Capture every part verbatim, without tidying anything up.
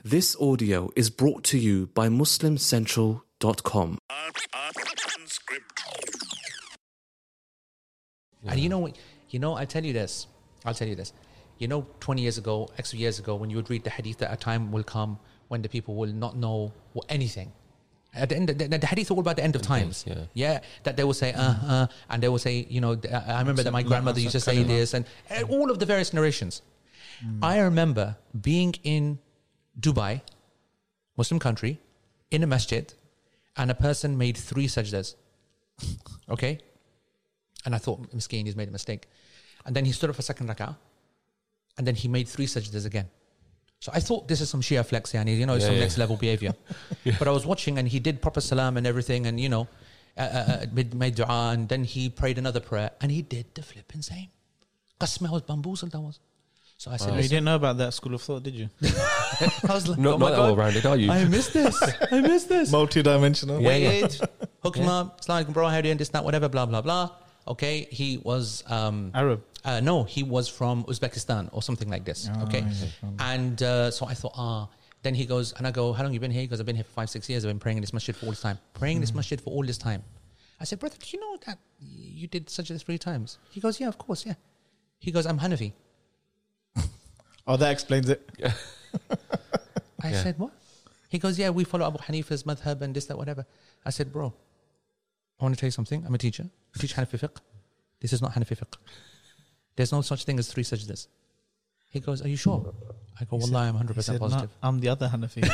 This audio is brought to you by muslim central dot com. And you know, you know, I tell you this, I'll tell you this. You know, twenty years ago, X years ago, when you would read the hadith that a time will come when the people will not know what, anything. At the end, the, the hadith are all about the end of times. Yeah. yeah, that they will say, uh, uh, and they will say, you know, I remember that my grandmother used to say this, and all of the various narrations. Mm. I remember being in Dubai, Muslim country, in a masjid, and a person made three sajdas. Okay? And I thought, Miskeen, he's made a mistake. And then he stood up for second rak'ah, and then he made three sajdas again. So I thought this is some Shia flex, yani, you know, yeah, some yeah. next level behavior. yeah. But I was watching, and he did proper salam and everything, and, you know, uh, uh, made, made dua, and then he prayed another prayer, and he did the flipping same. Qasma, I was bamboozled, that was. So I said, wow. You didn't know about that school of thought, did you? I was like, not, oh not that all rounded, are you? I missed this. I missed this. Multi-dimensional. Yeah, Wait, yeah. hook him yeah. up. Assalamu alaikum, bro. How are you doing? This, that, whatever, blah, blah, blah. Okay, he was... Um, Arab? Uh, no, he was from Uzbekistan or something like this. Oh, okay. Yeah. And uh, so I thought, ah... Then he goes, and I go, how long have you been here? He goes, I've been here for five, six years. I've been praying in this masjid for all this time. Praying in mm. this masjid for all this time. I said, brother, do you know that you did such as three times? He goes, yeah, of course, yeah. He goes, I'm Hanafi. Oh, that explains it. I yeah. said, what? He goes, yeah, we follow Abu Hanifa's madhab and this, that, whatever. I said, bro, I want to tell you something. I'm a teacher. I teach Hanafi fiqh. This is not Hanafi fiqh. There's no such thing as three sajdas. He goes, are you sure? I go, Wallah, I'm one hundred percent positive. No, I'm the other Hanafi.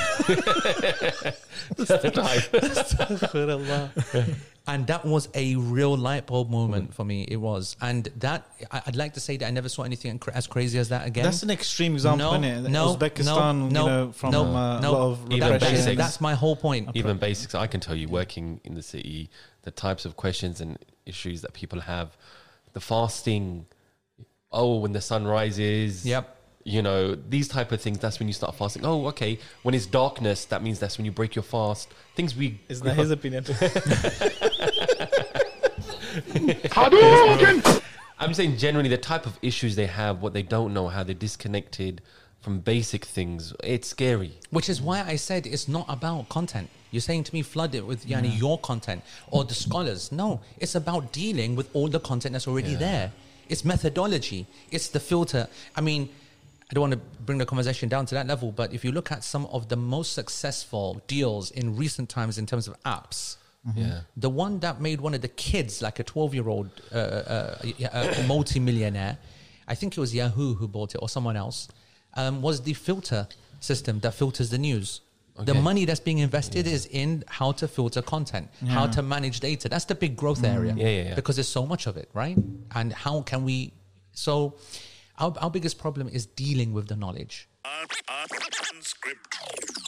And that was a real light bulb moment for me. It was. And that, I'd like to say that I never saw anything as crazy as that again. That's an extreme example, no, isn't it? No, Uzbekistan, no, you know, from no, uh, no, a lot of even repression. basics. That's my whole point. Even basics. I can tell you, working in the city, the types of questions and issues that people have, the fasting, oh, when the sun rises. Yep. You know, these type of things, that's when you start fasting. Oh, okay. When it's darkness, that means that's when you break your fast. Things we... Isn't that his opinion? I'm saying generally the type of issues they have, what they don't know, how they're disconnected from basic things. It's scary. Which is why I said it's not about content. You're saying to me, flood it with yani, yeah. your content or the scholars. No, it's about dealing with all the content that's already yeah. there. It's methodology. It's the filter. I mean... I don't want to bring the conversation down to that level, but if you look at some of the most successful deals in recent times in terms of apps, mm-hmm. yeah. the one that made one of the kids, like a twelve-year-old uh, uh, uh, multi-millionaire, I think it was Yahoo who bought it or someone else, um, was the filter system that filters the news. Okay. The money that's being invested yeah. is in how to filter content, yeah. how to manage data. That's the big growth mm. area yeah, yeah, yeah. because there's so much of it, right? And how can we... So... Our, our biggest problem is dealing with the knowledge. Unscripted.